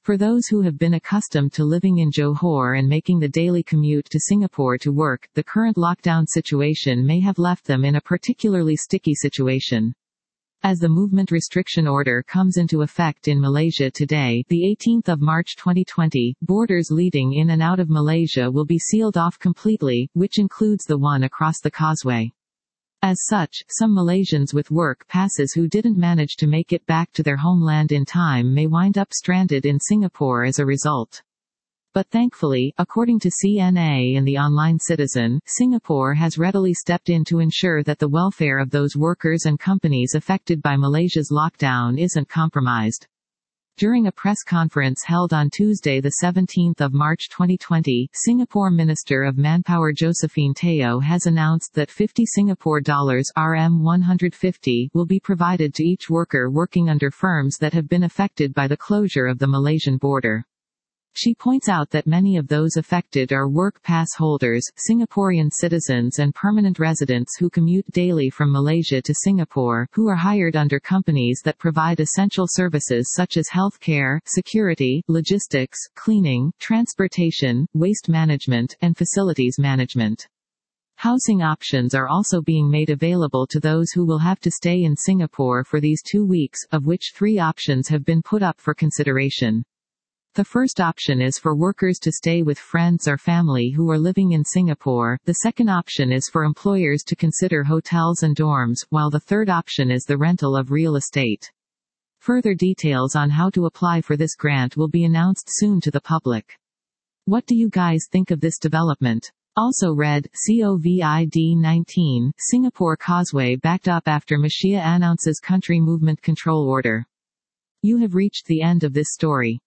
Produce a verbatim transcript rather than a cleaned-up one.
For those who have been accustomed to living in Johor and making the daily commute to Singapore to work, the current lockdown situation may have left them in a particularly sticky situation. As the movement restriction order comes into effect in Malaysia today, the eighteenth of March twenty twenty, borders leading in and out of Malaysia will be sealed off completely, which includes the one across the causeway. As such, some Malaysians with work passes who didn't manage to make it back to their homeland in time may wind up stranded in Singapore as a result. But thankfully, according to C N A and the Online Citizen, Singapore has readily stepped in to ensure that the welfare of those workers and companies affected by Malaysia's lockdown isn't compromised. During a press conference held on Tuesday the seventeenth of March twenty twenty, Singapore Minister of Manpower Josephine Teo has announced that fifty Singapore dollars R M one hundred fifty will be provided to each worker working under firms that have been affected by the closure of the Malaysian border. She points out that many of those affected are work pass holders, Singaporean citizens and permanent residents who commute daily from Malaysia to Singapore, who are hired under companies that provide essential services such as health care, security, logistics, cleaning, transportation, waste management, and facilities management. Housing options are also being made available to those who will have to stay in Singapore for these two weeks, of which three options have been put up for consideration. The first option is for workers to stay with friends or family who are living in Singapore, the second option is for employers to consider hotels and dorms, while the third option is the rental of real estate. Further details on how to apply for this grant will be announced soon to the public. What do you guys think of this development? Also read, COVID nineteen, Singapore Causeway backed up after Malaysia announces country movement control order. You have reached the end of this story.